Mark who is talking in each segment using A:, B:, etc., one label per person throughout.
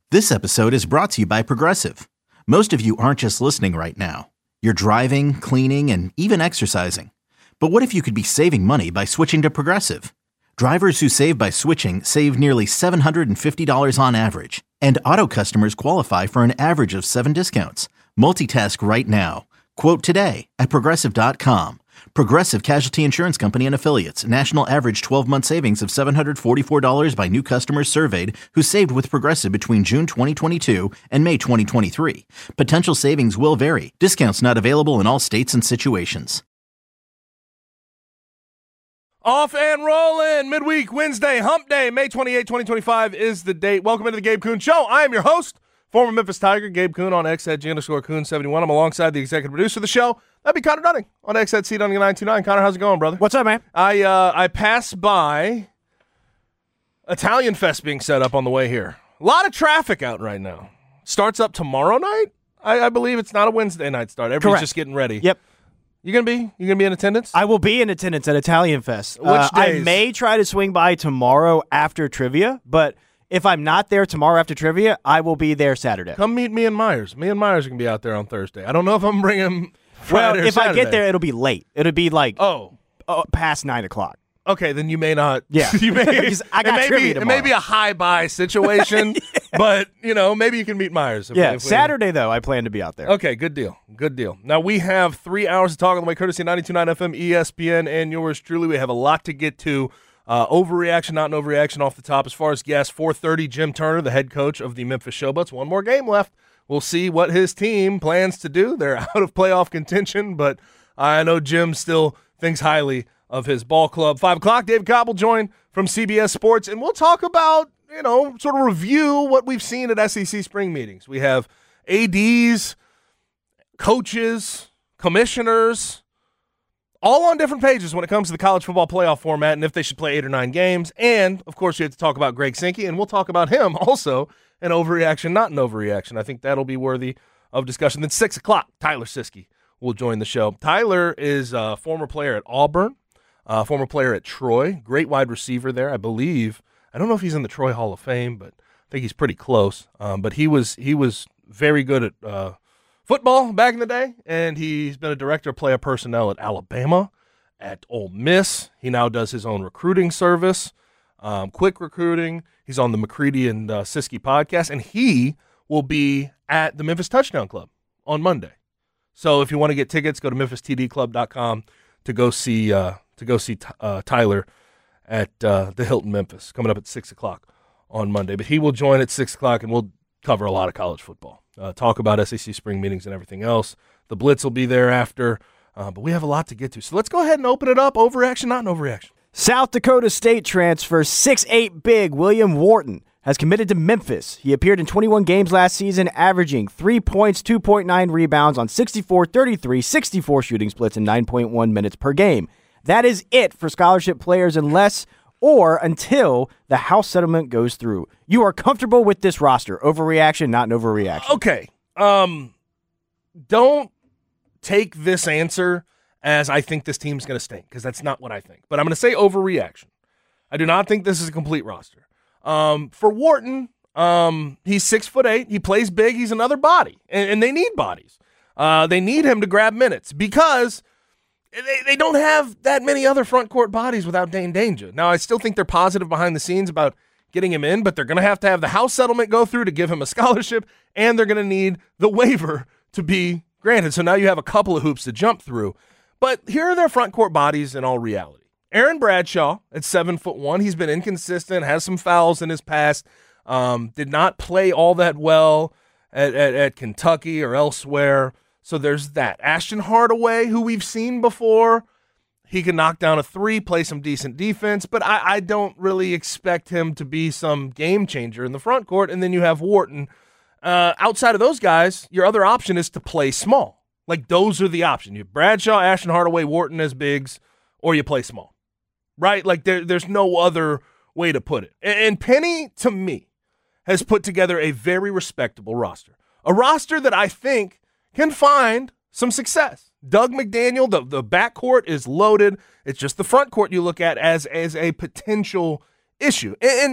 A: This episode is brought to you by Progressive. Most of you aren't just listening right now. You're driving, cleaning, and even exercising. But what if you could be saving money by switching to Progressive? Drivers who save by switching save nearly $750 on average. And auto customers qualify for an average of 7 discounts. Multitask right now. Quote today at Progressive.com. Progressive Casualty Insurance Company and Affiliates. National average 12-month savings of $744 by new customers surveyed who saved with Progressive between June 2022 and May 2023. Potential savings will vary. Discounts not available in all states and situations.
B: Off and rolling. Midweek Wednesday, hump day, May 28, 2025 is the date. Welcome into the Gabe Kuhn Show. I am your host, former Memphis Tiger, Gabe Kuhn on X at G_Kuhn71. I'm alongside the executive producer of the show. That'd be Connor Dunning on X at C929. Connor, how's it going, brother?
C: What's up, man?
B: I passed by Italian Fest being set up on the way here. A lot of traffic out right now. Starts up tomorrow night. I believe it's not a Wednesday night start. Everybody's just getting ready.
C: Yep.
B: You gonna be in attendance?
C: I will be in attendance at Italian Fest.
B: Which days?
C: I may try to swing by tomorrow after trivia, but if I'm not there tomorrow after trivia, I will be there Saturday.
B: Come meet me and Myers. Me and Myers are gonna be out there on Thursday. I don't know if I'm bringing Friday or
C: if
B: Saturday.
C: I get there, it'll be late. It'll be like past 9 o'clock.
B: Okay, then you may not.
C: Yeah,
B: you may.
C: I got trivia tomorrow.
B: It may be a high buy situation, but maybe you can meet Myers.
C: Saturday though, I plan to be out there.
B: Okay, good deal. Good deal. Now we have 3 hours to talk on the way, courtesy of 92.9 FM, ESPN, and yours truly. We have a lot to get to. Overreaction, not an overreaction off the top. As far as guests, 4:30, Jim Turner, the head coach of the Memphis Showboats. One more game left. We'll see what his team plans to do. They're out of playoff contention, but I know Jim still thinks highly of his ball club. 5 o'clock, David Cobb will join from CBS Sports, and we'll talk about, sort of review what we've seen at SEC spring meetings. We have ADs, coaches, commissioners, all on different pages when it comes to the college football playoff format and if they should play 8 or 9 games. And, of course, you have to talk about Greg Sankey, and we'll talk about him also, an overreaction, not an overreaction. I think that'll be worthy of discussion. Then 6 o'clock, Tyler Siskey will join the show. Tyler is a former player at Auburn, former player at Troy, great wide receiver there, I believe. I don't know if he's in the Troy Hall of Fame, but I think he's pretty close. But he was very good at football back in the day, and he's been a director of player personnel at Alabama, at Ole Miss. He now does his own recruiting service, Quick Recruiting. He's on the McCready and Siskey podcast, and he will be at the Memphis Touchdown Club on Monday. So if you want to get tickets, go to memphistdclub.com to go see Tyler at the Hilton Memphis, coming up at 6 o'clock on Monday. But he will join at 6 o'clock, and we'll cover a lot of college football, talk about SEC spring meetings and everything else. The Blitz will be there after, but we have a lot to get to. So let's go ahead and open it up. Overreaction, not an overreaction.
C: South Dakota State transfer 6'8" big William Wharton has committed to Memphis. He appeared in 21 games last season, averaging 3 points, 2.9 rebounds on 64, 33, 64 shooting splits in 9.1 minutes per game. That is it for scholarship players unless or until the House settlement goes through. You are comfortable with this roster. Overreaction, not an overreaction.
B: Okay. Don't take this answer as I think this team's going to stink, because that's not what I think. But I'm going to say overreaction. I do not think this is a complete roster. For Wharton, he's 6'8". He plays big. He's another body, and they need bodies. They need him to grab minutes because they don't have that many other front court bodies without Dane Danger. Now, I still think they're positive behind the scenes about getting him in, but they're going to have the House settlement go through to give him a scholarship, and they're going to need the waiver to be granted. So now you have a couple of hoops to jump through. But here are their front court bodies in all reality. Aaron Bradshaw at 7'1". He's been inconsistent, has some fouls in his past, did not play all that well at Kentucky or elsewhere. So there's that. Ashton Hardaway, who we've seen before, he can knock down a three, play some decent defense, but I don't really expect him to be some game changer in the front court. And then you have Wharton. Outside of those guys, your other option is to play small. Like, those are the options. You have Bradshaw, Ashton Hardaway, Wharton as bigs, or you play small. Right? Like, there's no other way to put it. And Penny, to me, has put together a very respectable roster. A roster that I think can find some success. Doug McDaniel, the backcourt is loaded. It's just the front court you look at as a potential issue. And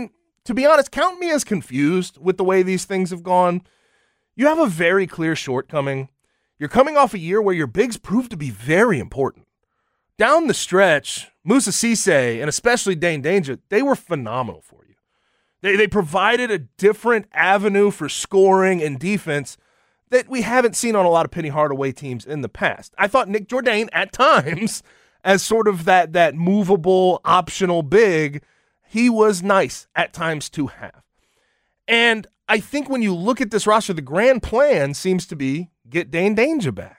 B: to be honest, count me as confused with the way these things have gone. You have a very clear shortcoming. You're coming off a year where your bigs proved to be very important. Down the stretch, Moussa Cisse and especially Dane Danger, they were phenomenal for you. They provided a different avenue for scoring and defense that we haven't seen on a lot of Penny Hardaway teams in the past. I thought Nick Jourdain at times, as sort of that movable, optional big, he was nice at times to have. And I think when you look at this roster, the grand plan seems to be get Dane Danger back.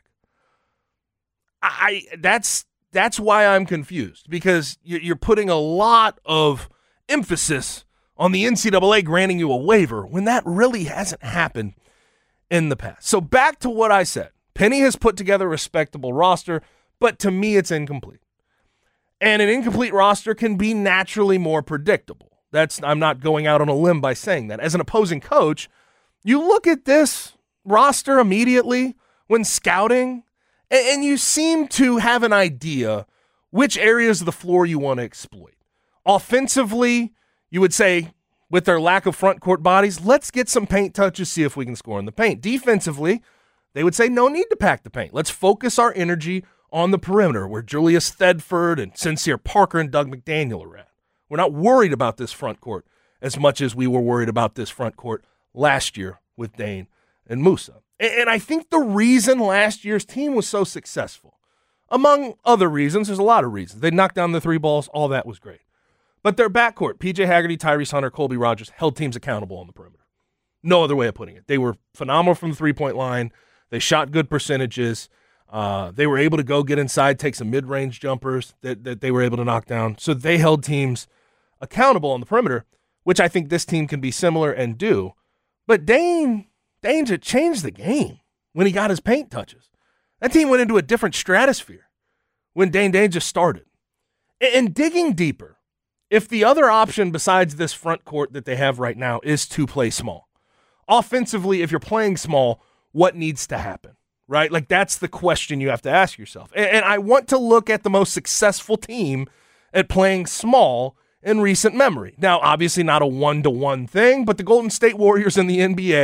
B: That's why I'm confused, because you're putting a lot of emphasis on the NCAA granting you a waiver when that really hasn't happened in the past. So back to what I said. Penny has put together a respectable roster, but to me it's incomplete. And an incomplete roster can be naturally more predictable. I'm not going out on a limb by saying that. As an opposing coach, you look at this roster immediately when scouting, and you seem to have an idea which areas of the floor you want to exploit. Offensively, you would say, with their lack of front court bodies, let's get some paint touches, see if we can score in the paint. Defensively, they would say, no need to pack the paint. Let's focus our energy on the perimeter where Julius Thedford and Sincere Parker and Doug McDaniel are at. We're not worried about this front court as much as we were worried about this front court last year with Dane and Moussa. And I think the reason last year's team was so successful, among other reasons, there's a lot of reasons. They knocked down the three balls, all that was great. But their backcourt, P.J. Haggerty, Tyrese Hunter, Colby Rogers, held teams accountable on the perimeter. No other way of putting it. They were phenomenal from the three-point line. They shot good percentages. They were able to go get inside, take some mid-range jumpers that they were able to knock down. So they held teams accountable on the perimeter, which I think this team can be similar and do. But Danger changed the game when he got his paint touches. That team went into a different stratosphere when Dane Danger started. And digging deeper, if the other option besides this front court that they have right now is to play small, offensively, if you're playing small, what needs to happen, right? Like, that's the question you have to ask yourself. And I want to look at the most successful team at playing small in recent memory. Now, obviously not a one-to-one thing, but the Golden State Warriors in the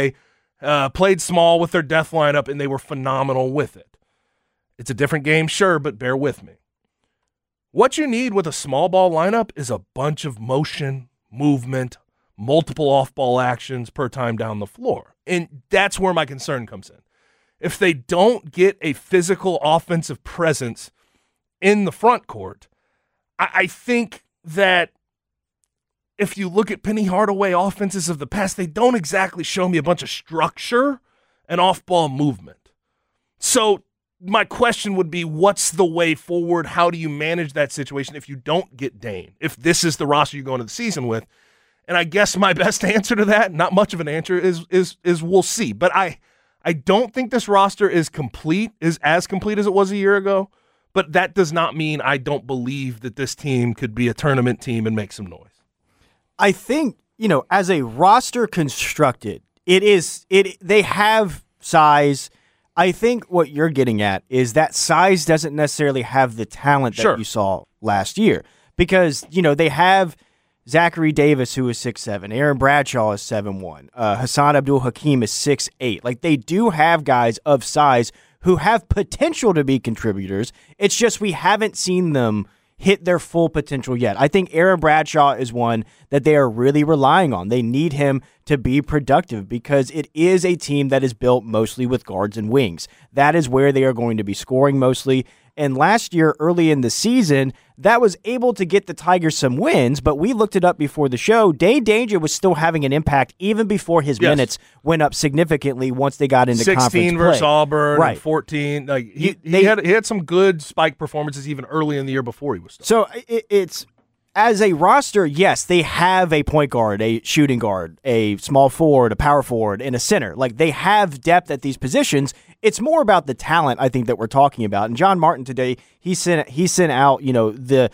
B: NBA played small with their death lineup, and they were phenomenal with it. It's a different game, sure, but bear with me. What you need with a small ball lineup is a bunch of motion, movement, multiple off-ball actions per time down the floor. And that's where my concern comes in. If they don't get a physical offensive presence in the front court, I think that if you look at Penny Hardaway offenses of the past, they don't exactly show me a bunch of structure and off-ball movement. So my question would be, what's the way forward? How do you manage that situation if you don't get Dane? If this is the roster you go into the season with? And I guess my best answer to that, not much of an answer, is we'll see. But I don't think this roster is as complete as it was a year ago. But that does not mean I don't believe that this team could be a tournament team and make some noise.
C: I think, as a roster constructed, they have size. I think what you're getting at is that size doesn't necessarily have the talent that you saw last year, because, they have Zachary Davis, who is 6'7", Aaron Bradshaw is 7'1", Hassan Abdul Hakim is 6'8". Like, they do have guys of size who have potential to be contributors. It's just we haven't seen them hit their full potential yet. I think Aaron Bradshaw is one that they are really relying on. They need him to be productive because it is a team that is built mostly with guards and wings. That is where they are going to be scoring mostly. And last year, early in the season, that was able to get the Tigers some wins, but we looked it up before the show. Dane Danger was still having an impact even before his minutes went up significantly once they got into conference play.
B: 16 versus Auburn, and 14. Like he had some good spike performances even early in the year before he was starting.
C: So it's, as a roster, yes, they have a point guard, a shooting guard, a small forward, a power forward, and a center. Like, they have depth at these positions. It's more about the talent, I think, that we're talking about. And John Martin today, he sent out, the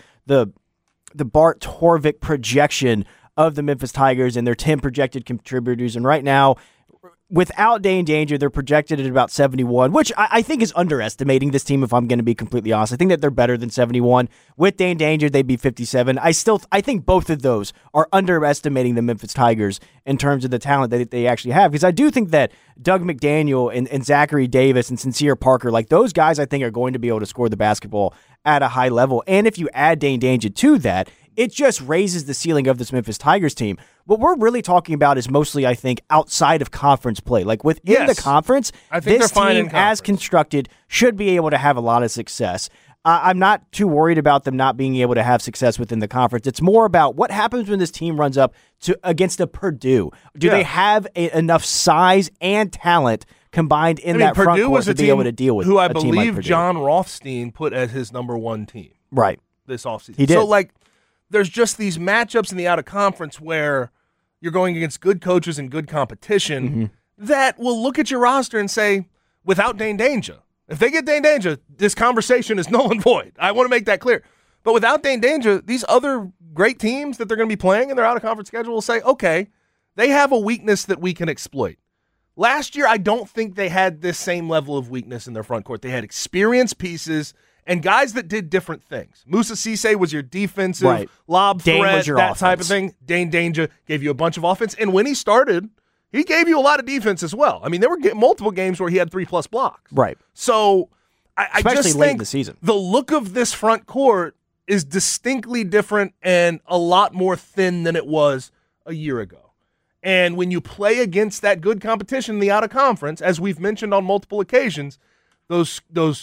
C: Bart Torvik projection of the Memphis Tigers and their 10 projected contributors. And right now, without Dane Danger, they're projected at about 71, which I think is underestimating this team, if I'm going to be completely honest. I think that they're better than 71. With Dane Danger, they'd be 57. I think both of those are underestimating the Memphis Tigers in terms of the talent that they actually have, because I do think that Doug McDaniel and Zachary Davis and Sincere Parker, like those guys, I think are going to be able to score the basketball at a high level. And if you add Dane Danger to that, it just raises the ceiling of this Memphis Tigers team. What we're really talking about is mostly, I think, outside of conference play. Like within the conference,
B: I think
C: this
B: they're fine
C: team, as constructed, should be able to have a lot of success. I'm not too worried about them not being able to have success within the conference. It's more about what happens when this team runs up against a Purdue. Do they have enough size and talent combined in that front court to be able to deal with
B: who I
C: a team like
B: believe
C: Purdue?
B: John Rothstein put as his number one team this offseason.
C: He did.
B: So, like, there's just these matchups in the out-of-conference where you're going against good coaches and good competition that will look at your roster and say, without Dane Danger, if they get Dane Danger, this conversation is null and void. I want to make that clear. But without Dane Danger, these other great teams that they're going to be playing in their out-of-conference schedule will say, okay, they have a weakness that we can exploit. Last year, I don't think they had this same level of weakness in their front court. They had experienced pieces and guys that did different things. Musa Cisse was your defensive lob
C: Dane
B: threat,
C: was your
B: that
C: offense.
B: type of thing. Dane Danger gave you a bunch of offense. And when he started, he gave you a lot of defense as well. I mean, there were multiple games where he had 3+ blocks.
C: Right.
B: So I
C: Especially
B: just
C: late
B: think
C: in the season.
B: the look of this front court is distinctly different and a lot more thin than it was a year ago. And when you play against that good competition in the out-of-conference, as we've mentioned on multiple occasions, those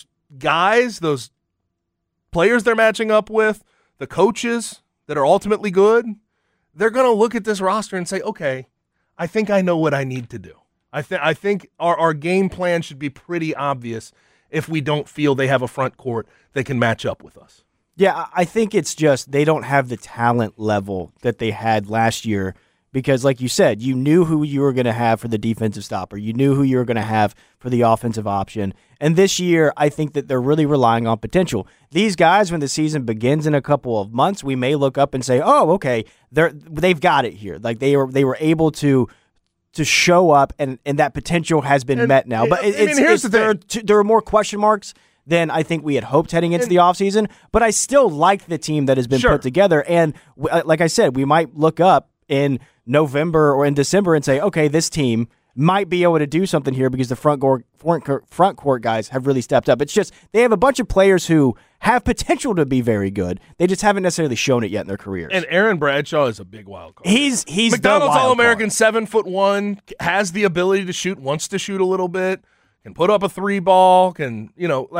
B: guys, those players they're matching up with, the coaches that are ultimately good, they're going to look at this roster and say, okay, I think I know what I need to do. I think our game plan should be pretty obvious if we don't feel they have a front court that can match up with us.
C: Yeah, I think it's just they don't have the talent level that they had last year because, like you said, you knew who you were going to have for the defensive stopper. You knew who you were going to have for the offensive option. And this year, I think that they're really relying on potential. These guys, when the season begins in a couple of months, we may look up and say, oh, okay, they've got it here. Like they were able to show up, and that potential has been met now. But
B: here's the thing.
C: There are more question marks than I think we had hoped heading into the offseason, but I still like the team that has been put together. And like I said, we might look up in November or in December and say, okay, this team might be able to do something here because the front court guys have really stepped up. It's just they have a bunch of players who have potential to be very good. They just haven't necessarily shown it yet in their careers.
B: And Aaron Bradshaw is a big wild card.
C: He's
B: McDonald's
C: the
B: All-American, 7'1", has the ability to shoot, wants to shoot a little bit, can put up a 3-ball, can,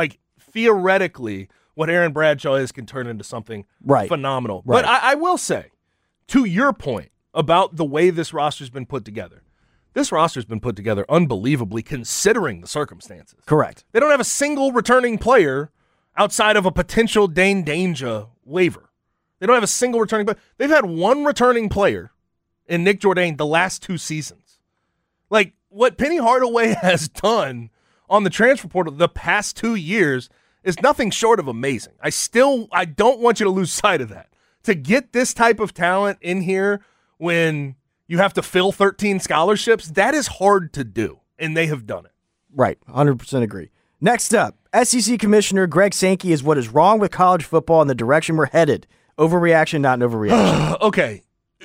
B: theoretically, what Aaron Bradshaw is can turn into something phenomenal.
C: Right.
B: But I will say, to your point about the way this roster's been put together, this roster's been put together unbelievably considering the circumstances.
C: Correct.
B: They don't have a single returning player outside of a potential Dane Danger waiver. They don't have a single returning player. They've had one returning player in Nick Jourdain the last 2 seasons. Like, what Penny Hardaway has done on the transfer portal the past 2 years is nothing short of amazing. I don't want you to lose sight of that. To get this type of talent in here when you have to fill 13 scholarships, that is hard to do, and they have done it.
C: Right, 100% agree. Next up, SEC Commissioner Greg Sankey is what is wrong with college football and the direction we're headed. Overreaction, not an overreaction.
B: Okay.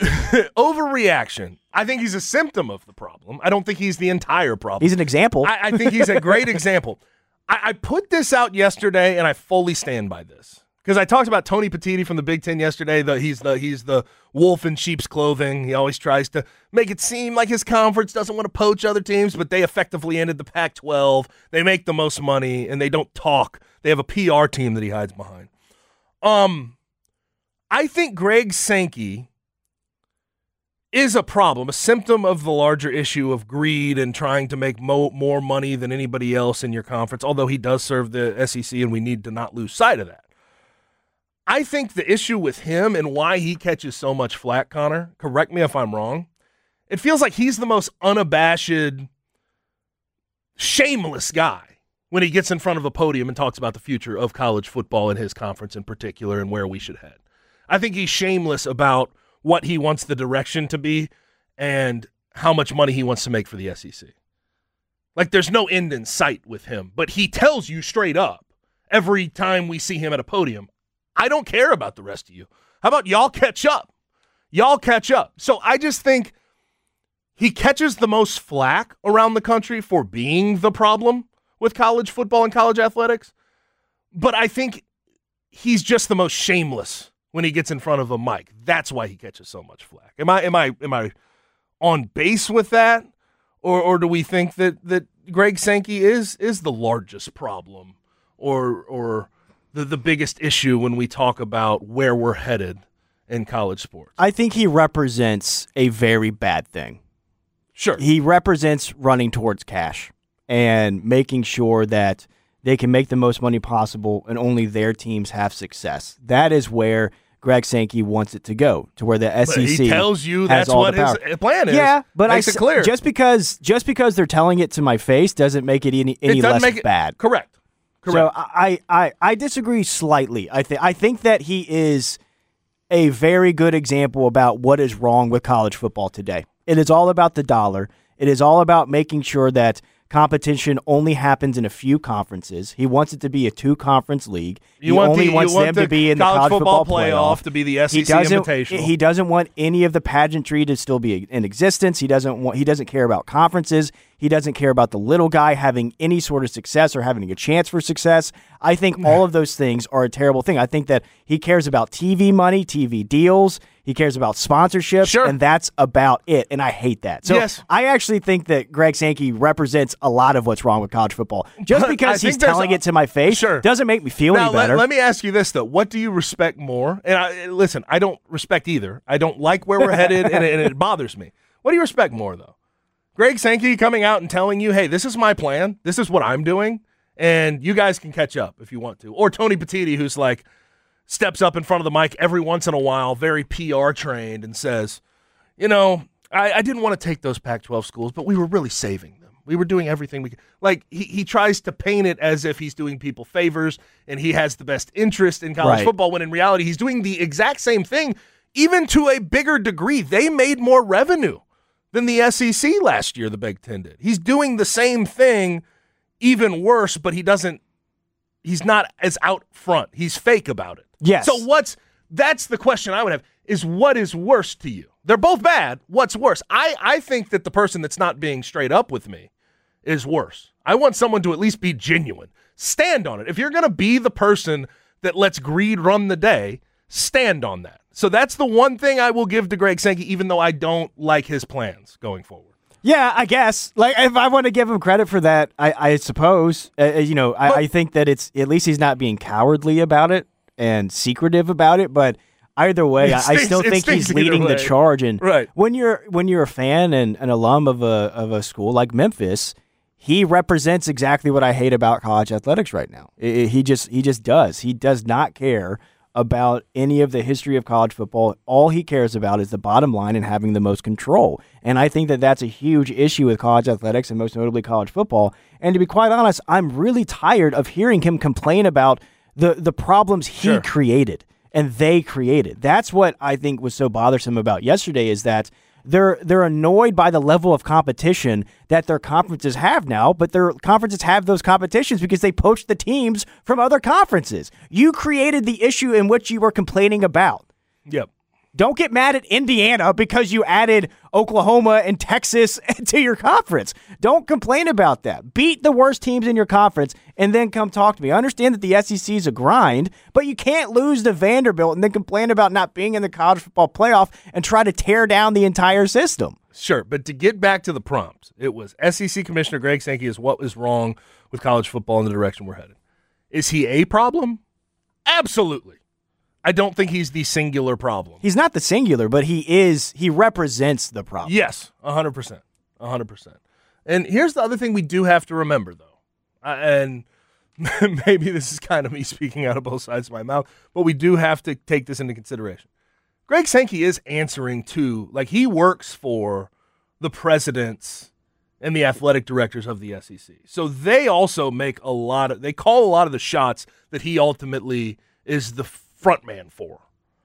B: Overreaction. I think he's a symptom of the problem. I don't think he's the entire problem.
C: He's an example.
B: I think he's a great example. I put this out yesterday, and I fully stand by this. Because I talked about Tony Petitti from the Big Ten yesterday. He's the wolf in sheep's clothing. He always tries to make it seem like his conference doesn't want to poach other teams, but they effectively ended the Pac-12. They make the most money, and they don't talk. They have a PR team that he hides behind. I think Greg Sankey is a problem, a symptom of the larger issue of greed and trying to make more money than anybody else in your conference, although he does serve the SEC, and we need to not lose sight of that. I think the issue with him and why he catches so much flack, Connor, correct me if I'm wrong, it feels like he's the most unabashed, shameless guy when he gets in front of a podium and talks about the future of college football in his conference in particular and where we should head. I think he's shameless about what he wants the direction to be and how much money he wants to make for the SEC. Like, there's no end in sight with him. But he tells you straight up every time we see him at a podium, I don't care about the rest of you. How about y'all catch up? Y'all catch up. So I just think he catches the most flack around the country for being the problem with college football and college athletics. But I think he's just the most shameless when he gets in front of a mic. That's why he catches so much flack. Am I on base with that? Or do we think that Greg Sankey is the largest problem or the biggest issue when we talk about where we're headed in college sports?
C: I think he represents a very bad thing.
B: Sure.
C: He represents running towards cash and making sure that they can make the most money possible and only their teams have success. That is where Greg Sankey wants it to go, to where the SEC
B: but he tells you
C: has
B: that's
C: all
B: what
C: the power.
B: His plan is.
C: Yeah, but
B: makes it clear.
C: Just because they're telling it to my face doesn't make it any less bad.
B: Correct.
C: So I disagree slightly. I think that he is a very good example about what is wrong with college football today. It is all about the dollar. It is all about making sure that competition only happens in a few conferences. He wants it to be a 2-conference league. He only wants them to be in the college football playoff
B: to be the SEC Invitational.
C: He doesn't want any of the pageantry to still be in existence. He doesn't care about conferences. He doesn't care about the little guy having any sort of success or having a chance for success. I think all of those things are a terrible thing. I think that he cares about TV money, TV deals. He cares about sponsorships,
B: sure.
C: And that's about it, and I hate that. So
B: yes.
C: I actually think that Greg Sankey represents a lot of what's wrong with college football. Just because he's telling it to my face doesn't make me feel any better.
B: Let me ask you this, though. What do you respect more? And listen, I don't respect either. I don't like where we're headed, and it bothers me. What do you respect more, though? Greg Sankey coming out and telling you, hey, this is my plan, this is what I'm doing, and you guys can catch up if you want to. Or Tony Petitti, who's like, steps up in front of the mic every once in a while, very PR trained, and says, I didn't want to take those Pac-12 schools, but we were really saving them. We were doing everything we could. Like, he tries to paint it as if he's doing people favors and he has the best interest in college football, when in reality he's doing the exact same thing, even to a bigger degree. They made more revenue than the SEC last year, the Big Ten did. He's doing the same thing, even worse, but he's not as out front. He's fake about it.
C: Yes.
B: So that's the question I would have, is what is worse to you? They're both bad. What's worse? I think that the person that's not being straight up with me is worse. I want someone to at least be genuine. Stand on it. If you're going to be the person that lets greed run the day, stand on that. So that's the one thing I will give to Greg Sankey, even though I don't like his plans going forward.
C: Yeah, I guess. Like, if I want to give him credit for that, I suppose. I think that it's, at least he's not being cowardly about it and secretive about it. But either way, I still think he's leading the charge. And when you're a fan and an alum of a school like Memphis, he represents exactly what I hate about college athletics right now. He just does. He does not care about any of the history of college football. All he cares about is the bottom line and having the most control. And I think that that's a huge issue with college athletics and most notably college football. And to be quite honest, I'm really tired of hearing him complain about the problems he created and they created. That's what I think was so bothersome about yesterday, is that they're annoyed by the level of competition that their conferences have now, but their conferences have those competitions because they poached the teams from other conferences. You created the issue in which you were complaining about.
B: Yep.
C: Don't get mad at Indiana because you added Oklahoma and Texas to your conference. Don't complain about that. Beat the worst teams in your conference and then come talk to me. I understand that the SEC is a grind, but you can't lose to Vanderbilt and then complain about not being in the college football playoff and try to tear down the entire system.
B: Sure, but to get back to the prompt, it was SEC Commissioner Greg Sankey is what is wrong with college football in the direction we're headed. Is he a problem? Absolutely. I don't think he's the singular problem.
C: He's not the singular, but he represents the problem.
B: Yes, 100%. 100%. And here's the other thing we do have to remember, though. And maybe this is kind of me speaking out of both sides of my mouth, but we do have to take this into consideration. Greg Sankey is answering to, like, he works for the presidents and the athletic directors of the SEC. So they also make they call a lot of the shots that he ultimately is the front man for.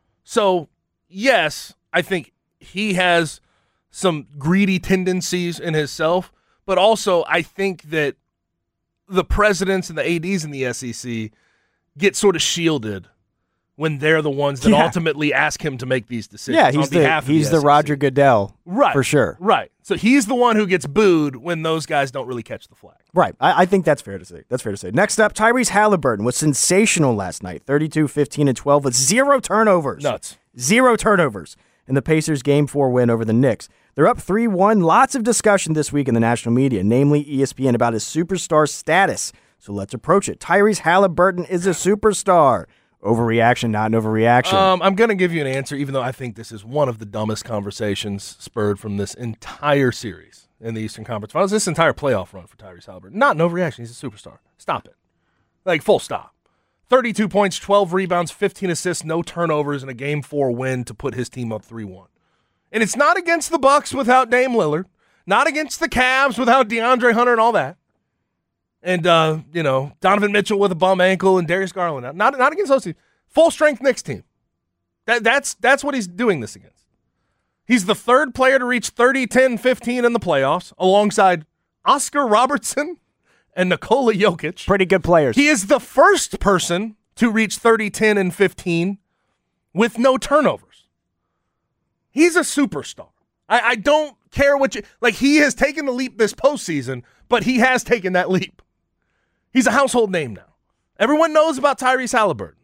B: So, yes, I think he has some greedy tendencies in himself, But also, I think that the presidents and the ADs in the SEC get sort of shielded when they're the ones that ultimately ask him to make these decisions.
C: Yeah,
B: he's
C: the Roger Goodell,
B: right?
C: For sure,
B: right. So he's the one who gets booed when those guys don't really catch the flag.
C: Right. I think that's fair to say. Next up, Tyrese Halliburton was sensational last night, 32, 15, and 12 with 0 turnovers.
B: Nuts.
C: 0 turnovers in the Pacers' Game 4 win over the Knicks. They're up 3-1. Lots of discussion this week in the national media, namely ESPN, about his superstar status. So let's approach it. Tyrese Halliburton is a superstar. Overreaction, not an overreaction.
B: I'm going to give you an answer, even though I think this is one of the dumbest conversations spurred from this entire series in the Eastern Conference Finals, this entire playoff run for Tyrese Halliburton. Not an overreaction. He's a superstar. Stop it. Like, full stop. 32 points, 12 rebounds, 15 assists, no turnovers, and a Game 4 win to put his team up 3-1. And it's not against the Bucks without Dame Lillard, not against the Cavs without DeAndre Hunter and all that. And, Donovan Mitchell with a bum ankle and Darius Garland. Not against those teams. Full-strength Knicks team. That's what he's doing this against. He's the third player to reach 30, 10, 15 in the playoffs, alongside Oscar Robertson and Nikola Jokic.
C: Pretty good players.
B: He is the first person to reach 30, 10, and 15 with no turnovers. He's a superstar. I don't care what you – like, he has taken the leap this postseason, but he has taken that leap. He's a household name now. Everyone knows about Tyrese Halliburton.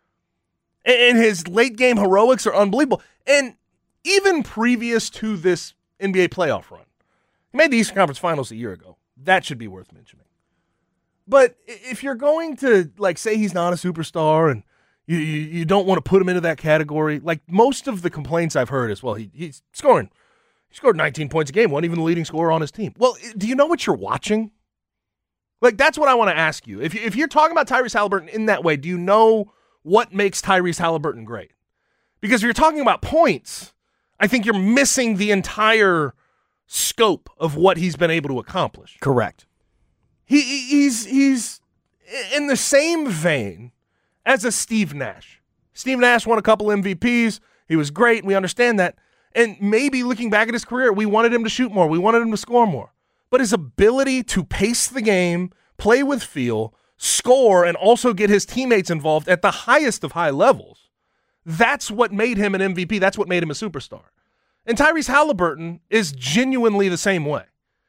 B: And his late-game heroics are unbelievable. And even previous to this NBA playoff run, he made the Eastern Conference Finals a year ago. That should be worth mentioning. But if you're going to, like, say he's not a superstar and you don't want to put him into that category, like, most of the complaints I've heard is, well, he's scoring. He scored 19 points a game, wasn't even the leading scorer on his team. Well, do you know what you're watching? Like, that's what I want to ask you. If you're talking about Tyrese Halliburton in that way, do you know what makes Tyrese Halliburton great? Because if you're talking about points, I think you're missing the entire scope of what he's been able to accomplish.
C: Correct.
B: He's in the same vein as a Steve Nash. Steve Nash won a couple MVPs. He was great, and we understand that. And maybe looking back at his career, we wanted him to shoot more. We wanted him to score more. But his ability to pace the game, play with feel, score, and also get his teammates involved at the highest of high levels, that's what made him an MVP. That's what made him a superstar. And Tyrese Halliburton is genuinely the same way.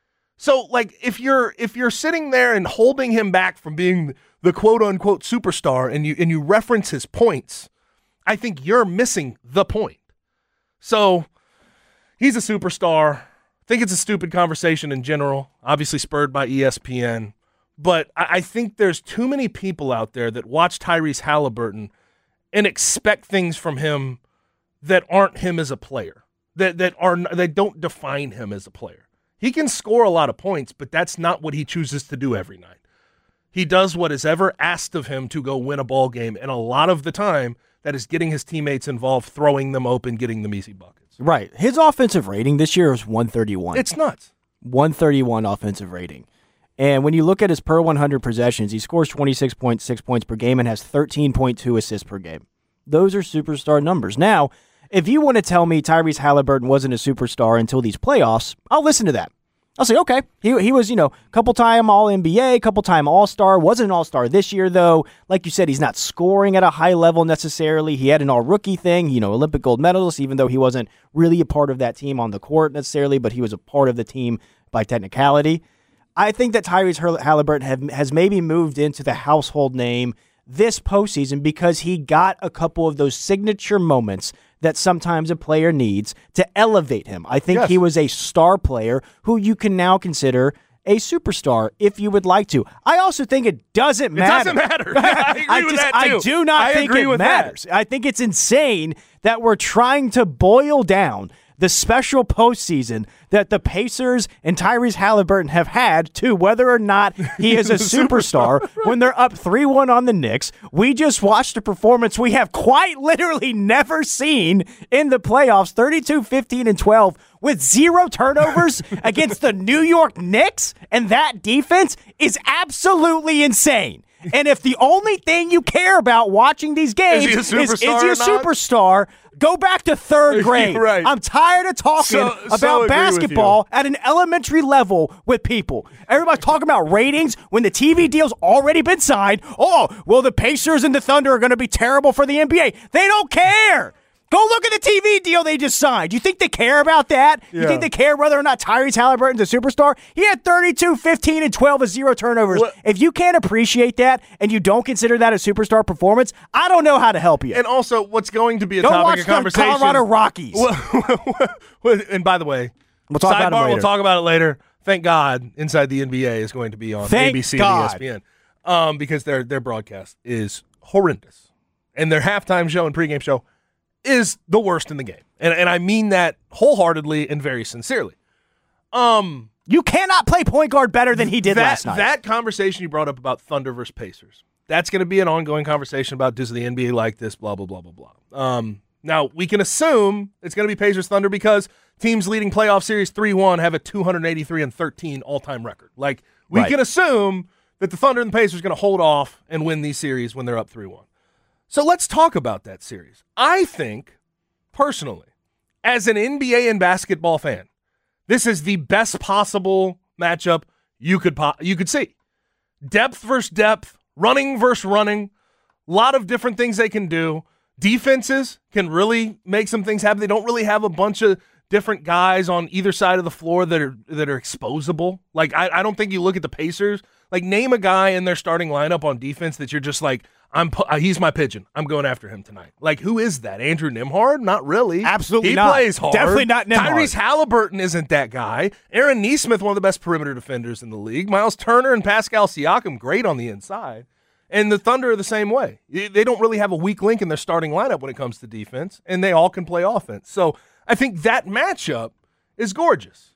B: So, like, if you're sitting there and holding him back from being the quote-unquote superstar and you reference his points, I think you're missing the point. So, he's a superstar. I think it's a stupid conversation in general, obviously spurred by ESPN. But I think there's too many people out there that watch Tyrese Halliburton and expect things from him that aren't him as a player, that don't define him as a player. He can score a lot of points, but that's not what he chooses to do every night. He does what is ever asked of him to go win a ball game, and a lot of the time that is getting his teammates involved, throwing them open, getting them easy buckets.
C: Right. His offensive rating this year is 131.
B: It's nuts.
C: 131 offensive rating. And when you look at his per 100 possessions, he scores 26.6 points per game and has 13.2 assists per game. Those are superstar numbers. Now, if you want to tell me Tyrese Halliburton wasn't a superstar until these playoffs, I'll listen to that. I'll say, okay, he was, couple-time All-NBA, couple-time All-Star. Wasn't an All-Star this year, though. Like you said, he's not scoring at a high level necessarily. He had an All-Rookie thing, Olympic gold medalist, even though he wasn't really a part of that team on the court necessarily, but he was a part of the team by technicality. I think that Tyrese Halliburton has maybe moved into the household name this postseason because he got a couple of those signature moments that sometimes a player needs to elevate him. I think he was a star player who you can now consider a superstar if you would like to. I also think it doesn't matter.
B: It doesn't matter. Yeah, I agree with that too.
C: I do not think it matters. I think it's insane that we're trying to boil down the special postseason that the Pacers and Tyrese Halliburton have had to whether or not he is a superstar when they're up 3-1 on the Knicks. We just watched a performance we have quite literally never seen in the playoffs, 32, 15, and 12, with 0 turnovers against the New York Knicks, and that defense is absolutely insane. And if the only thing you care about watching these games is he a superstar, go back to third grade.
B: Right.
C: I'm tired of talking about basketball at an elementary level with people. Everybody's talking about ratings when the TV deal's already been signed. Oh, well, the Pacers and the Thunder are going to be terrible for the NBA. They don't care. Go look at the TV deal they just signed. You think they care about that? Yeah. You think they care whether or not Tyrese Halliburton's a superstar? He had 32, 15, and 12 with 0 turnovers. What? If you can't appreciate that and you don't consider that a superstar performance, I don't know how to help you.
B: And also, what's going to be a topic of conversation?
C: Go watch the Colorado Rockies.
B: And by the way,
C: we'll talk about it later.
B: We'll talk about it later. Thank God Inside the NBA is going to be on ABC and ESPN because their broadcast is horrendous. And their halftime show and pregame show is the worst in the game. And I mean that wholeheartedly and very sincerely.
C: You cannot play point guard better than he did last night.
B: That conversation you brought up about Thunder versus Pacers, that's going to be an ongoing conversation about does the NBA like this, blah, blah, blah, blah, blah. Now, we can assume it's going to be Pacers-Thunder because teams leading playoff series 3-1 have a 283-13 all-time record. Like, we can assume that the Thunder and the Pacers are going to hold off and win these series when they're up 3-1. So let's talk about that series. I think, personally, as an NBA and basketball fan, this is the best possible matchup you could see. Depth versus depth, running versus running, a lot of different things they can do. Defenses can really make some things happen. They don't really have a bunch of different guys on either side of the floor that are exposable. Like, I don't think you look at the Pacers. Like, name a guy in their starting lineup on defense that you're just like, he's my pigeon. I'm going after him tonight. Like, who is that? Andrew Nembhard? Not really.
C: Absolutely
B: not. He plays hard.
C: Definitely not Nembhard.
B: Tyrese Halliburton isn't that guy. Aaron Nesmith, one of the best perimeter defenders in the league. Miles Turner and Pascal Siakam, great on the inside. And the Thunder are the same way. They don't really have a weak link in their starting lineup when it comes to defense, and they all can play offense. So I think that matchup is gorgeous.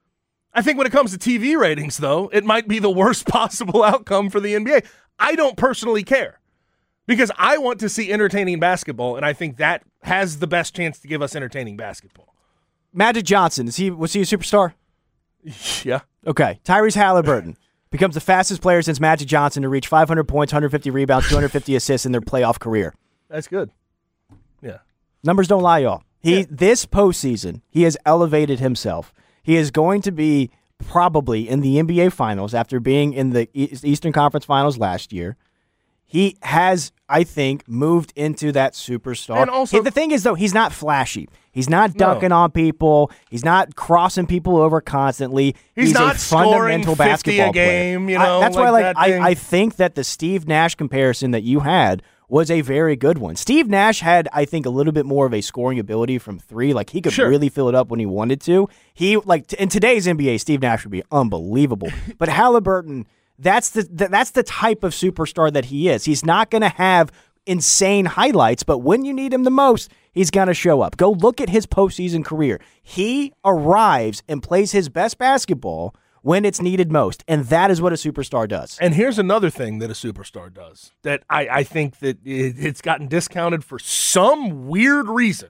B: I think when it comes to TV ratings, though, it might be the worst possible outcome for the NBA. I don't personally care because I want to see entertaining basketball, and I think that has the best chance to give us entertaining basketball.
C: Magic Johnson, was he a superstar?
B: Yeah.
C: Okay. Tyrese Halliburton becomes the fastest player since Magic Johnson to reach 500 points, 150 rebounds, 250 assists in their playoff career.
B: That's good. Yeah.
C: Numbers don't lie, y'all. This postseason, he has elevated himself. He is going to be probably in the NBA Finals after being in the Eastern Conference Finals last year. He has, I think, moved into that superstar.
B: And also,
C: the thing is, though, he's not flashy. He's not dunking on people. He's not crossing people over constantly.
B: He's not
C: a fundamental
B: scoring 50
C: basketball
B: a game.
C: Player.
B: You know,
C: that's
B: like
C: why,
B: I
C: think that the Steve Nash comparison that you had was a very good one. Steve Nash had, I think, a little bit more of a scoring ability from three. Like, he could really fill it up when he wanted to. In today's NBA, Steve Nash would be unbelievable. But Halliburton, that's the type of superstar that he is. He's not going to have insane highlights, but when you need him the most, he's going to show up. Go look at his postseason career. He arrives and plays his best basketball when it's needed most, and that is what a superstar does. And
B: here's another thing that a superstar does that I think that it's gotten discounted for some weird reason.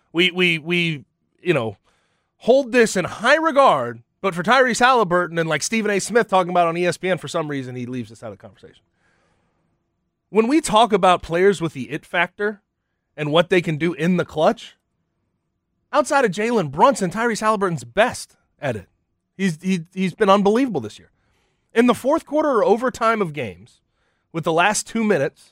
B: We hold this in high regard, but for Tyrese Halliburton and like Stephen A. Smith talking about on ESPN, for some reason he leaves this out of the conversation. When we talk about players with the it factor and what they can do in the clutch, outside of Jalen Brunson, Tyrese Halliburton's best at it. He's been unbelievable this year. In the fourth quarter or overtime of games, with the last 2 minutes,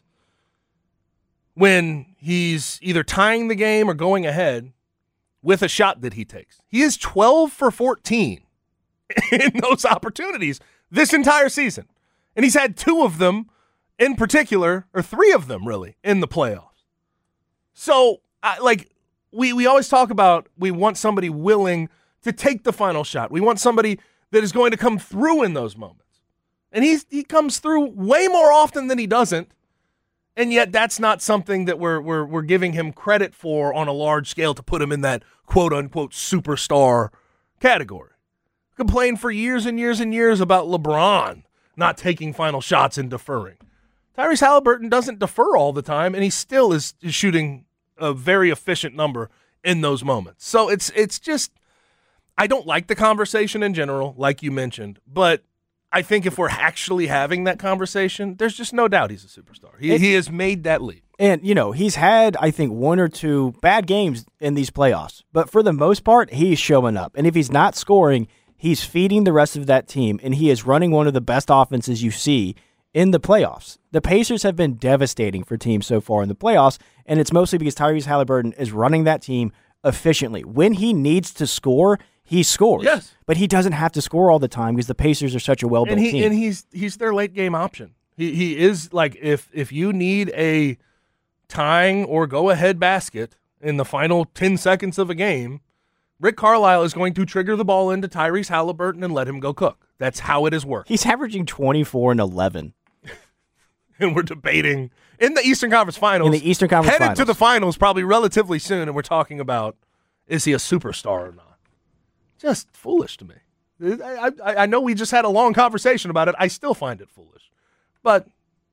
B: when he's either tying the game or going ahead with a shot that he takes, he is 12 for 14 in those opportunities this entire season. And he's had 2 of them in particular, or 3 of them really, in the playoffs. So, we always talk about we want somebody willing to take the final shot. We want somebody that is going to come through in those moments. And he comes through way more often than he doesn't, and yet that's not something that we're giving him credit for on a large scale to put him in that quote-unquote superstar category. Complained for years and years and years about LeBron not taking final shots and deferring. Tyrese Halliburton doesn't defer all the time, and he still is shooting a very efficient number in those moments. So it's just, I don't like the conversation in general, like you mentioned, but I think if we're actually having that conversation, there's just no doubt he's a superstar. He has made that leap.
C: And, he's had, I think, one or two bad games in these playoffs. But for the most part, he's showing up. And if he's not scoring, he's feeding the rest of that team, and he is running one of the best offenses you see in the playoffs. The Pacers have been devastating for teams so far in the playoffs, and it's mostly because Tyrese Halliburton is running that team efficiently. When he needs to score, he scores.
B: Yes.
C: But he doesn't have to score all the time because the Pacers are such a well-built team.
B: And he's their late-game option. He is, like, if you need a tying or go-ahead basket in the final 10 seconds of a game, Rick Carlisle is going to trigger the ball into Tyrese Halliburton and let him go cook. That's how it has worked.
C: He's averaging 24 and 11.
B: And we're debating in the Eastern Conference Finals.
C: In the Eastern Conference
B: headed
C: Finals.
B: to the finals probably relatively soon, and we're talking about, is he a superstar or not? Just foolish to me. I know we just had a long conversation about it. I still find it foolish. But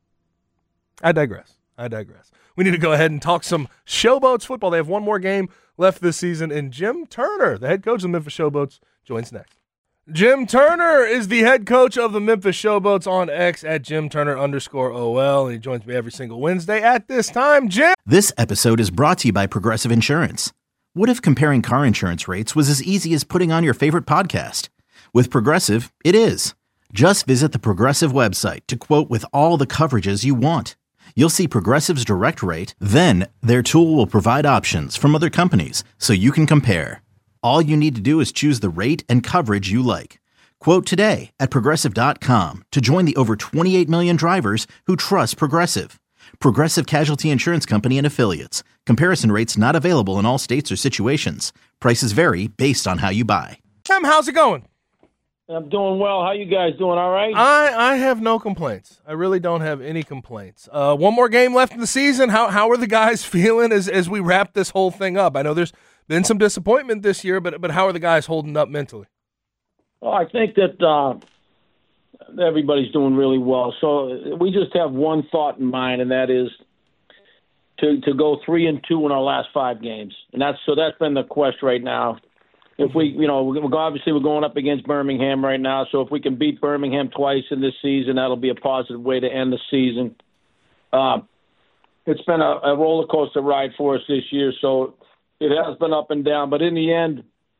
B: I digress. We need to go ahead and talk some Showboats football. They have one more game left this season, and Jim Turner, the head coach of the Memphis Showboats, joins next. Jim Turner is the head coach of the Memphis Showboats on X at @JimTurner_OL, and he joins me every single Wednesday at this time. Jim!
A: This episode is brought to you by Progressive Insurance. What if comparing car insurance rates was as easy as putting on your favorite podcast? With Progressive, it is. Just visit the Progressive website to quote with all the coverages you want. You'll see Progressive's direct rate, then their tool will provide options from other companies so you can compare. All you need to do is choose the rate and coverage you like. Quote today at Progressive.com to join the over 28 million drivers who trust Progressive. Progressive Casualty Insurance Company and Affiliates. Comparison rates not available in all states or situations. Prices vary based on how you buy.
B: Jim, how's it going?
D: I'm doing well. How you guys doing? All right?
B: I have no complaints. I really don't have any complaints. One more game left in the season. How are the guys feeling as we wrap this whole thing up? I know there's been some disappointment this year, but how are the guys holding up mentally?
D: Well, I think that everybody's doing really well. So we just have one thought in mind, and that is to go 3-2 in our last 5 games, and that's been the quest right now. If we, obviously we're going up against Birmingham right now, so if we can beat Birmingham twice in this season, that'll be a positive way to end the season. It's been a roller coaster ride for us this year, so it has been up and down. But in the end,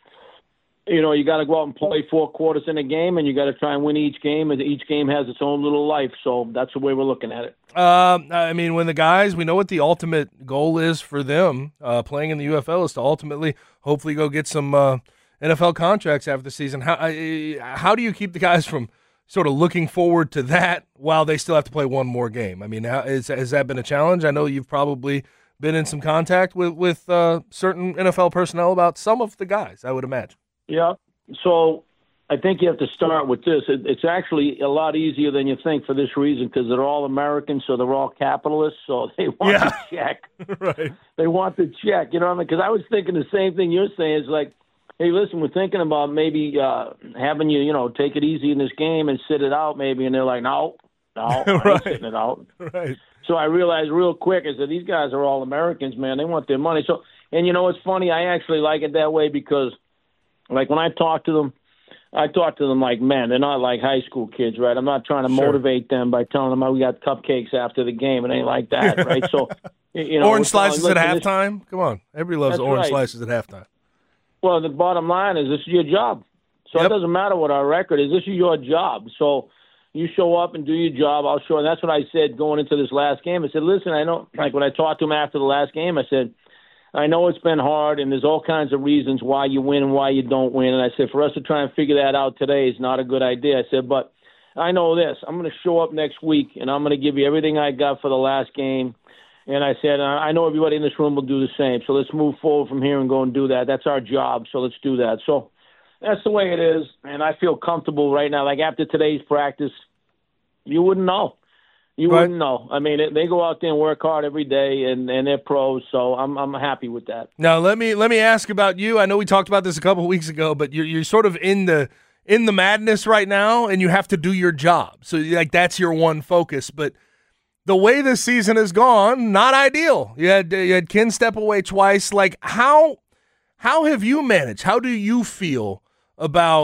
D: you got to go out and play 4 quarters in a game, and you got to try and win each game, and each game has its own little life. So that's the way we're looking at it.
B: I mean, when the guys, we know what the ultimate goal is for them playing in the UFL is to ultimately, hopefully, go get some NFL contracts after the season. How do you keep the guys from sort of looking forward to that while they still have to play one more game? I mean, has that been a challenge? I know you've probably been in some contact with certain NFL personnel about some of the guys, I would imagine.
D: Yeah. So I think you have to start with this. It's actually a lot easier than you think for this reason, because they're all Americans, so they're all capitalists, so they want the check.
B: Right.
D: They want the check, you know what I mean? Because I was thinking the same thing you're saying. It's like, hey, listen, we're thinking about maybe having you, take it easy in this game and sit it out maybe. And they're like, no, I ain't sitting it out.
B: Right.
D: So I realized real quick is that these guys are all Americans, man. They want their money. So, and it's funny. I actually like it that way because, like, when I talk to them like men. They're not like high school kids, right? I'm not trying to motivate them by telling them, we got cupcakes after the game. It ain't like that, right? So,
B: orange slices at halftime? Come on. Everybody loves orange slices at halftime.
D: Well, the bottom line is this is your job. So It doesn't matter what our record is. This is your job. So you show up and do your job. I'll show. And that's what I said going into this last game. I said, listen, I know, like when I talked to him after the last game, I said, I know it's been hard, and there's all kinds of reasons why you win and why you don't win. And I said, for us to try and figure that out today is not a good idea. I said, but I know this. I'm going to show up next week, and I'm going to give you everything I got for the last game. And I said, I know everybody in this room will do the same. So let's move forward from here and go and do that. That's our job, so let's do that. So that's the way it is, and I feel comfortable right now. Like after today's practice, you wouldn't know. You wouldn't know. I mean, they go out there and work hard every day, and they're pros. So I'm happy with that.
B: Now let me ask about you. I know we talked about this a couple of weeks ago, but you're sort of in the madness right now, and you have to do your job. So like that's your one focus. But the way this season has gone, not ideal. You had Ken step away twice. Like how have you managed? How do you feel about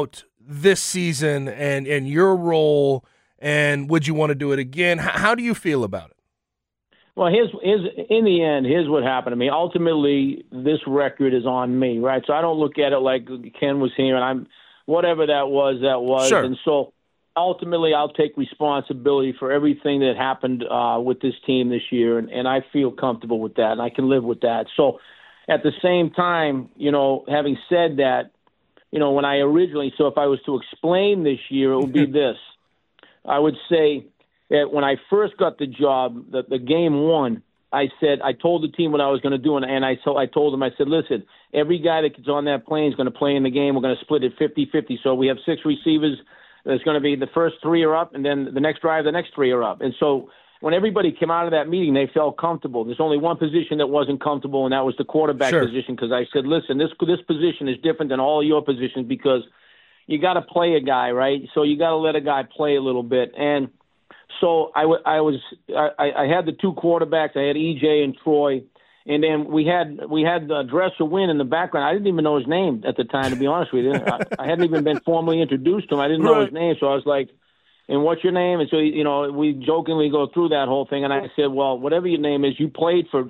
B: this season and your role, and would you want to do it again? How do you feel about it?
D: Well, in the end, here's what happened to me. Ultimately, this record is on me, right? So I don't look at it like Ken was here and I'm whatever that was.
B: Sure.
D: And so ultimately, I'll take responsibility for everything that happened with this team this year, and I feel comfortable with that, and I can live with that. So at the same time, having said that, when I originally, so if I was to explain this year, it would be this. I would say that when I first got the job, the game one, I told the team what I was going to do, and I told them, I said, listen, every guy that's on that plane is going to play in the game. We're going to split it 50-50. So we have 6 receivers. There's going to be the first 3 are up, and then the next drive, the next 3 are up. And so when everybody came out of that meeting, they felt comfortable. There's only one position that wasn't comfortable, and that was the quarterback position, because I said, listen, this position is different than all your positions because you got to play a guy, right? So you got to let a guy play a little bit. And so I had the 2 quarterbacks. I had EJ and Troy, and then we had Dresser Wynn in the background. I didn't even know his name at the time, to be honest with you. I hadn't even been formally introduced to him. I didn't know his name, so I was like, and what's your name? And so, we jokingly go through that whole thing, and I said, well, whatever your name is, you played for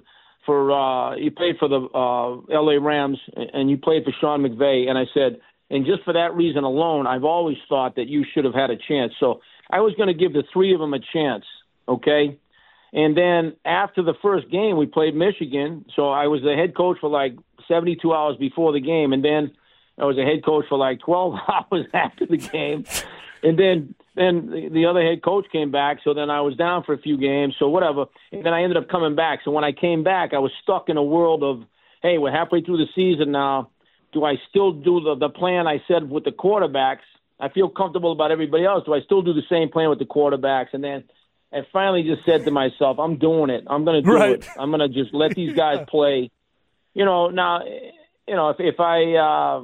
D: the L.A. Rams, and you played for Sean McVay, and I said, and just for that reason alone, I've always thought that you should have had a chance. So I was going to give the 3 of them a chance, okay? And then after the first game, we played Michigan. So I was the head coach for like 72 hours before the game, and then I was a head coach for like 12 hours after the game. And then the other head coach came back, so then I was down for a few games, so whatever. And then I ended up coming back. So when I came back, I was stuck in a world of, hey, we're halfway through the season now. Do I still do the plan I said with the quarterbacks? I feel comfortable about everybody else. Do I still do the same plan with the quarterbacks? And then I finally just said to myself, I'm doing it. I'm going to do it. I'm going to just let these guys play. Now, if I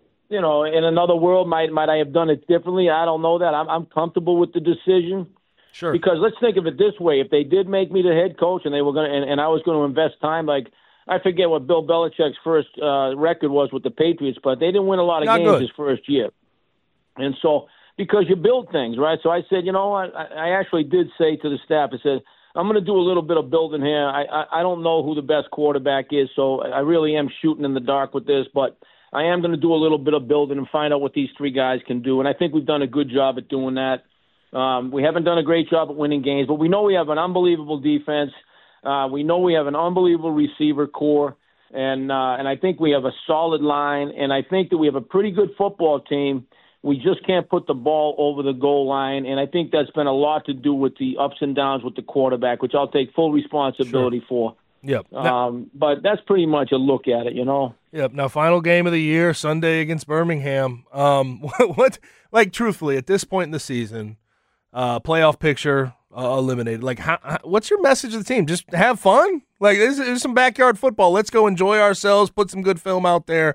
D: in another world, might I have done it differently? I don't know that. I'm comfortable with the decision.
B: Sure.
D: Because let's think of it this way: if they did make me the head coach, and they were going to, and I was going to invest time, like I forget what Bill Belichick's first record was with the Patriots, but they didn't win a lot of games his first year. And so, because you build things, right? So I said, I actually did say to the staff, I said, I'm going to do a little bit of building here. I don't know who the best quarterback is, so I really am shooting in the dark with this, but I am going to do a little bit of building and find out what these 3 guys can do. And I think we've done a good job at doing that. We haven't done a great job at winning games, but we know we have an unbelievable defense. We know we have an unbelievable receiver core, and I think we have a solid line, and I think that we have a pretty good football team. We just can't put the ball over the goal line, and I think that's been a lot to do with the ups and downs with the quarterback, which I'll take full responsibility for.
B: Yep.
D: But that's pretty much a look at it,
B: Yep. Now, final game of the year, Sunday against Birmingham. What, truthfully, at this point in the season, playoff picture eliminated. What's your message to the team? Just have fun. There's some backyard football. Let's go enjoy ourselves. Put some good film out there,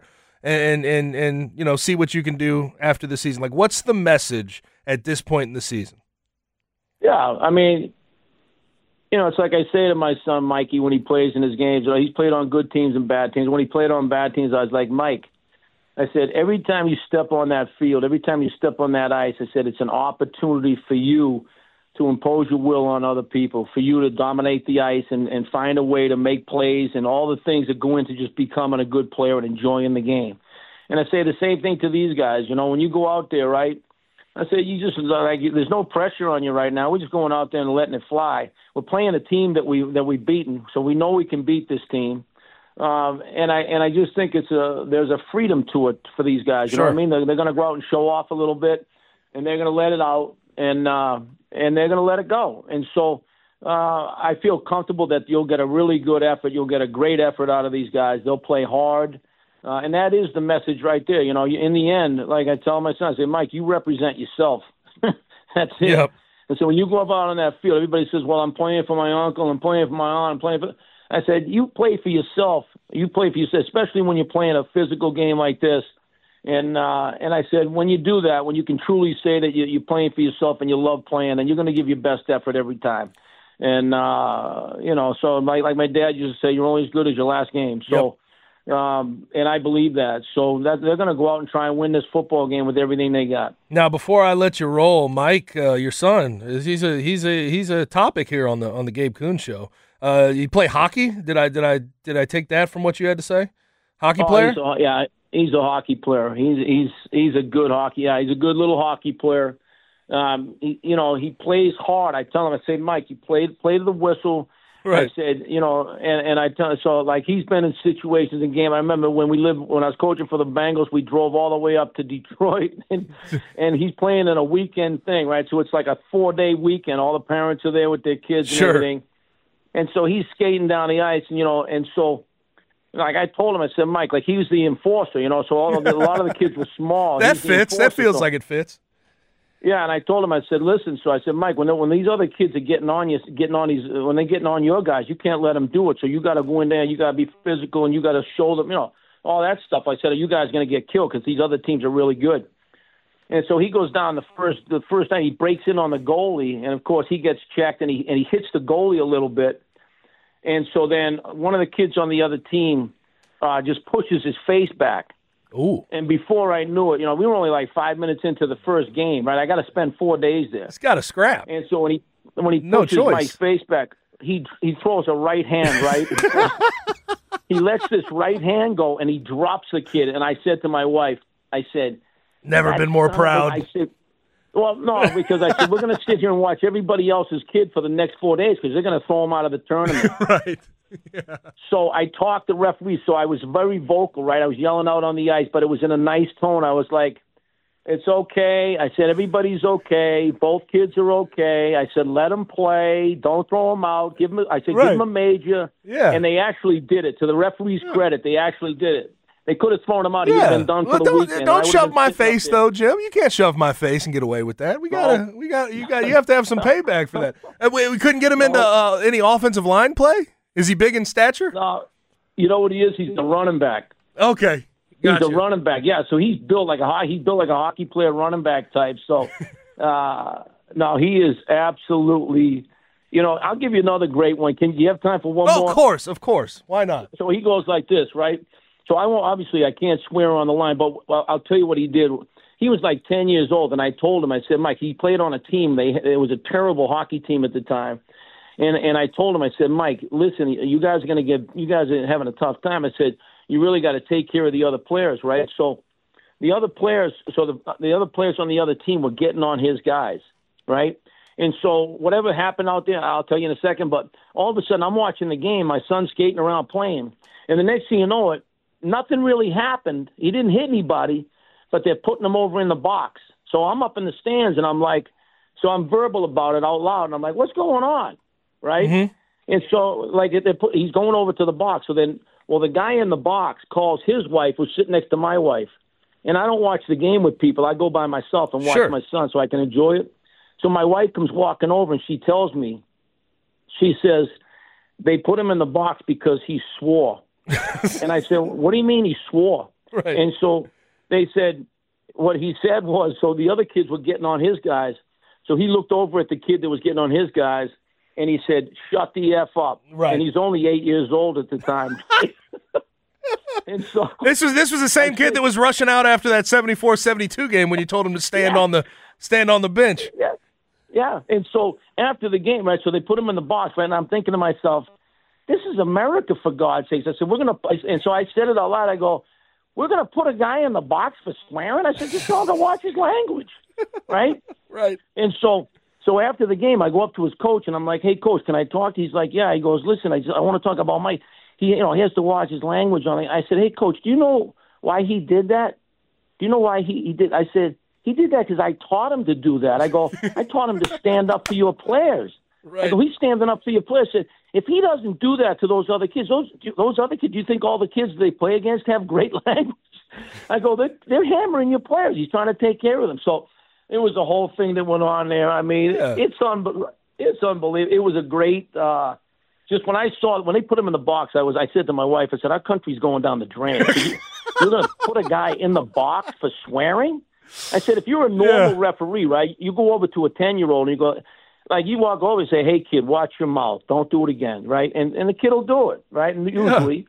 B: and see what you can do after the season. What's the message at this point in the season?
D: Yeah, I mean, it's like I say to my son Mikey when he plays in his games. He's played on good teams and bad teams. When he played on bad teams, I was like, Mike, I said, every time you step on that field, every time you step on that ice, I said, it's an opportunity for you to impose your will on other people, for you to dominate the ice and find a way to make plays and all the things that go into just becoming a good player and enjoying the game. And I say the same thing to these guys. When you go out there, right, I said, there's no pressure on you right now. We're just going out there and letting it fly. We're playing a team that we've beaten, so we know we can beat this team. And I just think there's a freedom to it for these guys. You know what I mean? They're going to go out and show off a little bit, and they're going to let it out, and they're going to let it go. And so I feel comfortable that you'll get a really good effort. You'll get a great effort out of these guys. They'll play hard. And that is the message right there. In the end, like I tell my son, I say, Mike, you represent yourself. That's it. Yep. And so when you go up out on that field, everybody says, well, I'm playing for my uncle, I'm playing for my aunt, I'm playing for – I said, you play for yourself. You play for yourself, especially when you're playing a physical game like this. And I said, when you do that, when you can truly say that you're playing for yourself and you love playing, then you're going to give your best effort every time. And, so like my dad used to say, you're only as good as your last game. So And I believe that. So they're going to go out and try and win this football game with everything they got.
B: Now, before I let you roll, Mike, your son, he's a topic here on the Gabe Kuhn show. You play hockey? Did I take that from what you had to say? Hockey player?
D: He's a hockey player. He's a good hockey. Yeah, he's a good little hockey player. He plays hard. I tell him, I say, Mike, you play to the whistle.
B: Right.
D: I said, and I tell him, so like he's been in situations in game. I remember when I was coaching for the Bengals, we drove all the way up to Detroit, and he's playing in a weekend thing, right? So it's like a 4-day weekend. All the parents are there with their kids and everything. And so he's skating down the ice, and so like I told him, I said, Mike, like he was the enforcer, so a lot of the kids were small.
B: That fits. That feels like it fits.
D: Yeah, and I told him, I said, listen, so I said, Mike, when these other kids are getting on when they're getting on your guys, you can't let them do it. So you got to go in there, you got to be physical, and you got to show them, all that stuff. I said, are you guys going to get killed because these other teams are really good? And so he goes down the first time, he breaks in on the goalie, and of course he gets checked, and he hits the goalie a little bit. And so then one of the kids on the other team just pushes his face back.
B: Ooh.
D: And before I knew it, we were only like 5 minutes into the first game, right? I got to spend 4 days there.
B: It's got to scrap.
D: And so when he pushes my face back, he throws a right hand, right? He lets this right hand go, and he drops the kid. And I said to my wife, I said,
B: never been more proud.
D: I said, well, no, because I said, we're going to sit here and watch everybody else's kid for the next 4 days because they're going to throw him out of the tournament.
B: Right. Yeah.
D: So I talked to referees. So I was very vocal, right? I was yelling out on the ice, but it was in a nice tone. I was like, it's okay. I said, everybody's okay. Both kids are okay. I said, let them play. Don't throw them out. Give them a major.
B: Yeah.
D: And they actually did it. To the referee's credit, they actually did it. They could have thrown him out. He would have been done for the weekend.
B: Don't shove my face, though, Jim. You can't shove my face and get away with that. You have to have some payback for that. We couldn't get him into any offensive line play? Is he big in stature?
D: No. You know what he is? He's the running back.
B: Okay. Gotcha.
D: He's a running back. Yeah, so he's built like a hockey player running back type. So no, he is absolutely I'll give you another great one. Do you have time for one more?
B: Of course. Why not?
D: So he goes like this, right? So I can't swear on the line, but I'll tell you what he did. He was like 10 years old, and I told him, I said, Mike, he played on a team. It was a terrible hockey team at the time. And I told him, I said, Mike, listen, you guys are having a tough time. I said, you really got to take care of the other players, right? So the other players on the other team were getting on his guys, right? And so whatever happened out there, I'll tell you in a second, but all of a sudden I'm watching the game, my son's skating around playing, and the next thing you know it, nothing really happened. He didn't hit anybody, but they're putting him over in the box. So I'm up in the stands, and I'm like, so I'm verbal about it out loud, and I'm like, what's going on, right? Mm-hmm. And so, like, he's going over to the box. So then, the guy in the box calls his wife, who's sitting next to my wife, and I don't watch the game with people. I go by myself and watch my son so I can enjoy it. So my wife comes walking over, and she tells me, she says, they put him in the box because he swore. And I said, what do you mean he swore?
B: Right.
D: And so they said, what he said was, so the other kids were getting on his guys. So he looked over at the kid that was getting on his guys, and he said, shut the F up.
B: Right.
D: And he's only 8 years old at the time. And so
B: this was the same kid that was rushing out after that 74-72 game when you told him to stand on the bench.
D: Yeah. Yeah. And so after the game, right, so they put him in the box, right, and I'm thinking to myself, this is America, for God's sakes. I said, and so I said it out loud. I go, we're going to put a guy in the box for swearing? I said, just tell him to watch his language, right?
B: Right.
D: And so after the game, I go up to his coach, and I'm like, hey, coach, can I talk? He's like, yeah. He goes, listen, I want to talk about Mike. He has to watch his language on it. I said, hey, coach, do you know why he did that? Do you know why he did? I said, he did that because I taught him to do that. I go, I taught him to stand up for your players.
B: Right.
D: I go, he's standing up for your players. I said, if he doesn't do that to those other kids, those other kids, do you think all the kids they play against have great language? I go, they're hammering your players. He's trying to take care of them. So it was a whole thing that went on there. I mean, it's unbelievable. It was a great. Just when they put him in the box, I said to my wife, I said, our country's going down the drain. You're going to put a guy in the box for swearing? I said, if you're a normal referee, right, you go over to a 10-year-old and you go. Like, you walk over and say, hey, kid, watch your mouth. Don't do it again, right? And the kid will do it, right? And usually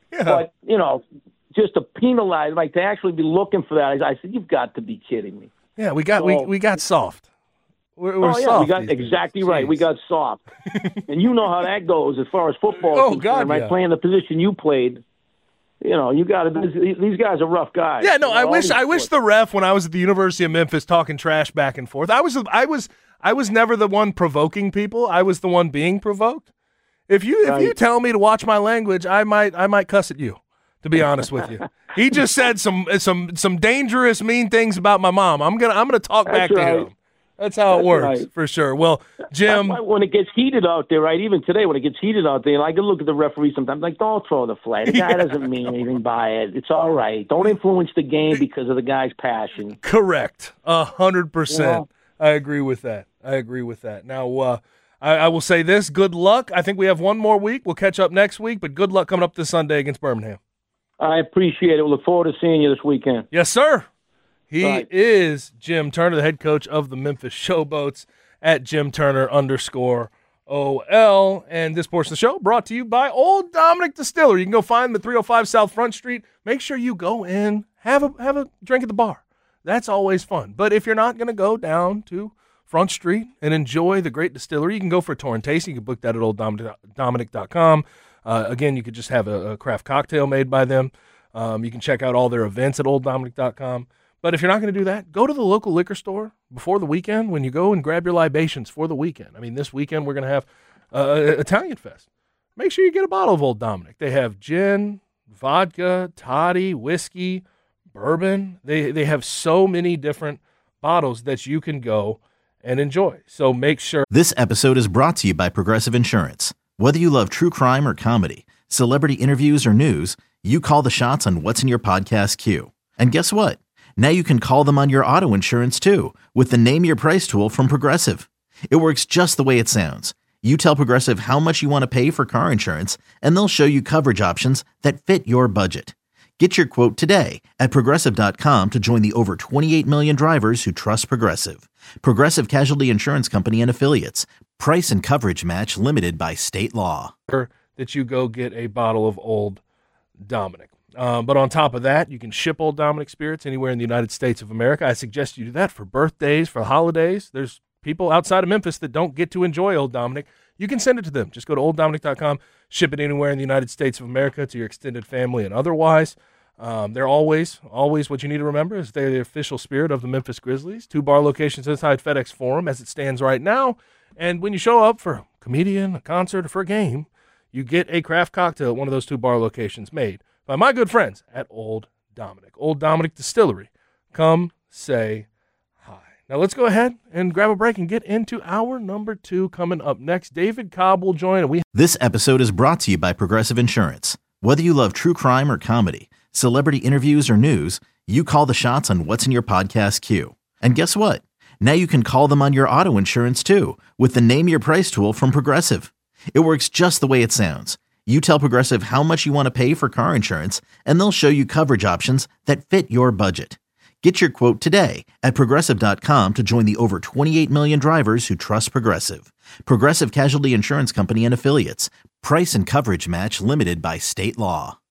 B: Yeah.
D: But, just to penalize, like to actually be looking for that, I said, you've got to be kidding me.
B: Yeah, we got soft. We're soft.
D: We got exactly right. We got soft. And you know how that goes as far as football is concerned, right? Playing the position you played. You got to. These guys are rough guys.
B: Yeah, no, I wish the ref when I was at the University of Memphis talking trash back and forth. I was never the one provoking people. I was the one being provoked. If you tell me to watch my language, I might cuss at you. To be honest with you, he just said some dangerous, mean things about my mom. I'm gonna talk back to him. That's how it works, for sure. Well, Jim,
D: when it gets heated out there, right? Even today, when it gets heated out there, and I can look at the referee sometimes, like, don't throw the flag. The guy doesn't mean anything by it. It's all right. Don't influence the game because of the guy's passion.
B: Correct, 100%. I agree with that. Now, I will say this: good luck. I think we have one more week. We'll catch up next week, but good luck coming up this Sunday against Birmingham.
D: I appreciate it. We'll look forward to seeing you this weekend.
B: Yes, sir. He is Jim Turner, the head coach of the Memphis Showboats at Jim Turner _OL. And this portion of the show brought to you by Old Dominick Distillery. You can go find them at 305 South Front Street. Make sure you go in, have a drink at the bar. That's always fun. But if you're not going to go down to Front Street and enjoy the great distillery, you can go for a tour and tasting. You can book that at olddominick.com. Again, you could just have a craft cocktail made by them. You can check out all their events at olddominick.com. But if you're not going to do that, go to the local liquor store before the weekend when you go and grab your libations for the weekend. I mean, this weekend we're going to have Italian Fest. Make sure you get a bottle of Old Dominick. They have gin, vodka, toddy, whiskey, bourbon. They have so many different bottles that you can go and enjoy. So make sure.
A: This episode is brought to you by Progressive Insurance. Whether you love true crime or comedy, celebrity interviews or news, you call the shots on what's in your podcast queue. And guess what? Now you can call them on your auto insurance too with the Name Your Price tool from Progressive. It works just the way it sounds. You tell Progressive how much you want to pay for car insurance, and they'll show you coverage options that fit your budget. Get your quote today at Progressive.com to join the over 28 million drivers who trust Progressive. Progressive Casualty Insurance Company and Affiliates. Price and coverage match limited by state law.
B: That you go get a bottle of Old Dominick. But on top of that, you can ship Old Dominick spirits anywhere in the United States of America. I suggest you do that for birthdays, for holidays. There's people outside of Memphis that don't get to enjoy Old Dominick. You can send it to them. Just go to olddominick.com, ship it anywhere in the United States of America to your extended family and otherwise. They're always what you need to remember is they're the official spirit of the Memphis Grizzlies. 2 bar locations inside FedEx Forum as it stands right now. And when you show up for a comedian, a concert, or for a game, you get a craft cocktail at one of those 2 bar locations made by my good friends at Old Dominick. Old Dominick Distillery. Come say hi. Now let's go ahead and grab a break and get into hour number 2 coming up next. David Cobb will join.
A: This episode is brought to you by Progressive Insurance. Whether you love true crime or comedy, celebrity interviews or news, you call the shots on what's in your podcast queue. And guess what? Now you can call them on your auto insurance too with the Name Your Price tool from Progressive. It works just the way it sounds. You tell Progressive how much you want to pay for car insurance, and they'll show you coverage options that fit your budget. Get your quote today at Progressive.com to join the over 28 million drivers who trust Progressive. Progressive Casualty Insurance Company and Affiliates. Price and coverage match limited by state law.